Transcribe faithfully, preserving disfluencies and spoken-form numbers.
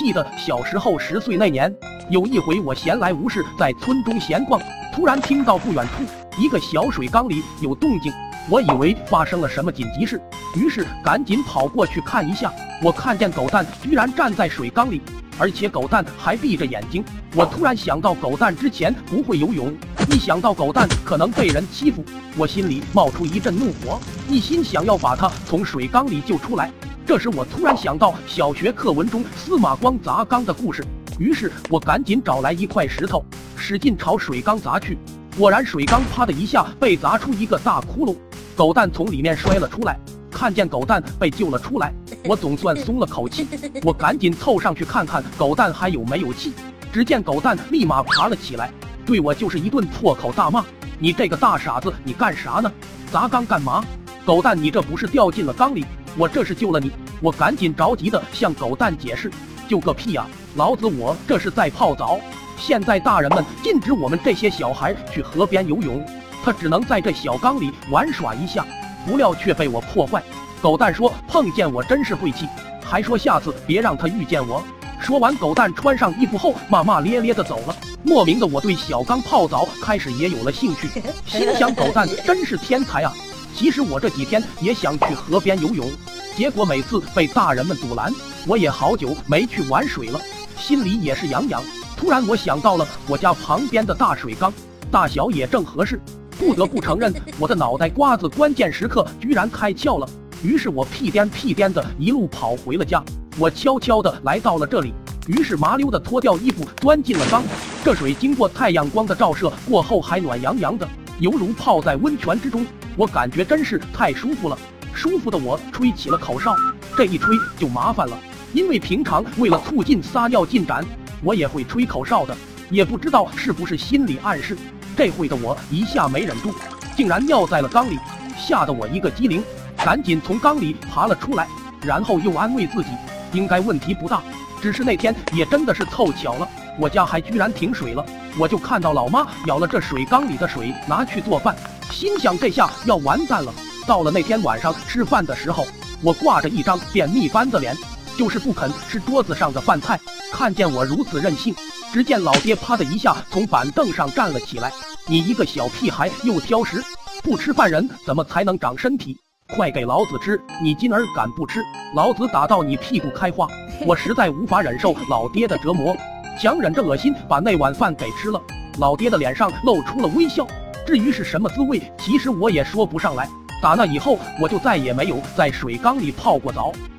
记得小时候十岁那年，有一回我闲来无事在村中闲逛，突然听到不远处一个小水缸里有动静，我以为发生了什么紧急事，于是赶紧跑过去看一下。我看见狗蛋居然站在水缸里，而且狗蛋还闭着眼睛。我突然想到狗蛋之前不会游泳，一想到狗蛋可能被人欺负，我心里冒出一阵怒火，一心想要把它从水缸里救出来。这时我突然想到小学课文中司马光砸缸的故事，于是我赶紧找来一块石头，使劲朝水缸砸去。果然水缸啪的一下被砸出一个大窟窿，狗蛋从里面摔了出来。看见狗蛋被救了出来，我总算松了口气。我赶紧凑上去看看狗蛋还有没有气，只见狗蛋立马爬了起来，对我就是一顿破口大骂：你这个大傻子，你干啥呢？砸缸干嘛？狗蛋，你这不是掉进了缸里，我这是救了你。我赶紧着急的向狗蛋解释：救个屁啊，老子我这是在泡澡，现在大人们禁止我们这些小孩去河边游泳，他只能在这小缸里玩耍一下，不料却被我破坏。狗蛋说碰见我真是晦气，还说下次别让他遇见我。说完，狗蛋穿上衣服后骂骂咧咧的走了。莫名的我对小缸泡澡开始也有了兴趣，心想狗蛋真是天才啊。其实我这几天也想去河边游泳，结果每次被大人们阻拦，我也好久没去玩水了，心里也是痒痒。突然我想到了我家旁边的大水缸，大小也正合适。不得不承认，我的脑袋瓜子关键时刻居然开窍了。于是我屁颠屁颠的一路跑回了家。我悄悄的来到了这里，于是麻溜的脱掉衣服钻进了缸。这水经过太阳光的照射过后还暖洋洋的，犹如泡在温泉之中，我感觉真是太舒服了。舒服的我吹起了口哨，这一吹就麻烦了，因为平常为了促进撒尿进展，我也会吹口哨的。也不知道是不是心理暗示，这会的我一下没忍住，竟然尿在了缸里，吓得我一个机灵，赶紧从缸里爬了出来，然后又安慰自己应该问题不大。只是那天也真的是凑巧了，我家还居然停水了，我就看到老妈舀了这水缸里的水拿去做饭，心想这下要完蛋了。到了那天晚上吃饭的时候，我挂着一张便秘般的脸，就是不肯吃桌子上的饭菜。看见我如此任性，只见老爹啪的一下从板凳上站了起来：你一个小屁孩又挑食，不吃饭人怎么才能长身体？快给老子吃！你今儿敢不吃，老子打到你屁股开花！我实在无法忍受老爹的折磨，强忍着恶心把那碗饭给吃了。老爹的脸上露出了微笑，至于是什么滋味，其实我也说不上来。打那以后，我就再也没有在水缸里泡过澡。